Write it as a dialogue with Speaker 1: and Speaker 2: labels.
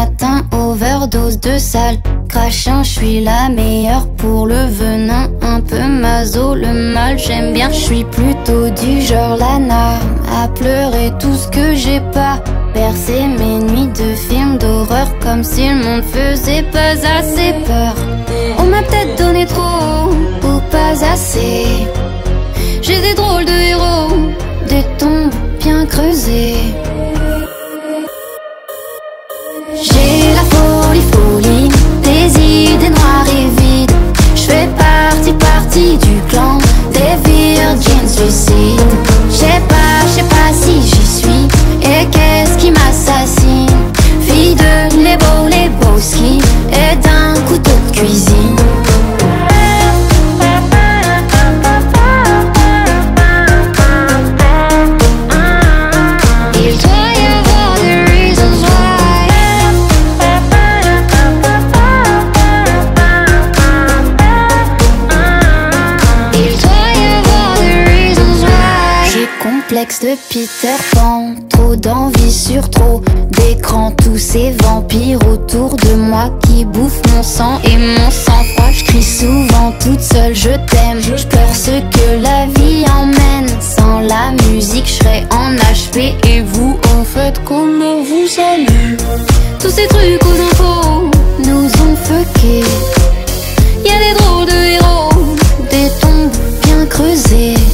Speaker 1: matin, overdose de sale. Crachant, je suis la meilleure pour le venin. Un peu maso, le mal j'aime bien. Je suis plutôt du genre Lana à pleurer tout ce que j'ai pas. Bercer mes nuits de films d'horreur comme si le monde faisait pas assez peur. On m'a peut-être donné trop ou pas assez. J'ai des drôles de héros, des tombes bien creusées. J'ai la folie, des idées noires et vides. J'fais partie du clan des virgins suicides. J'sais pas si j'y suis. Et qu'est-ce qui m'assassine? Fille de les beaux skis et d'un couteau de cuisine. Complexe de Peter Pan, trop d'envie sur trop d'écran. Tous ces vampires autour de moi qui bouffent mon sang et mon sang-froid. Je crie souvent toute seule, je t'aime. Je pleure ce que la vie emmène. Sans la musique, je serais en HP. Et vous, en fait, comment vous allez? Tous ces trucs aux infos nous ont fuckés. Y'a des drôles de héros, des tombes bien creusées.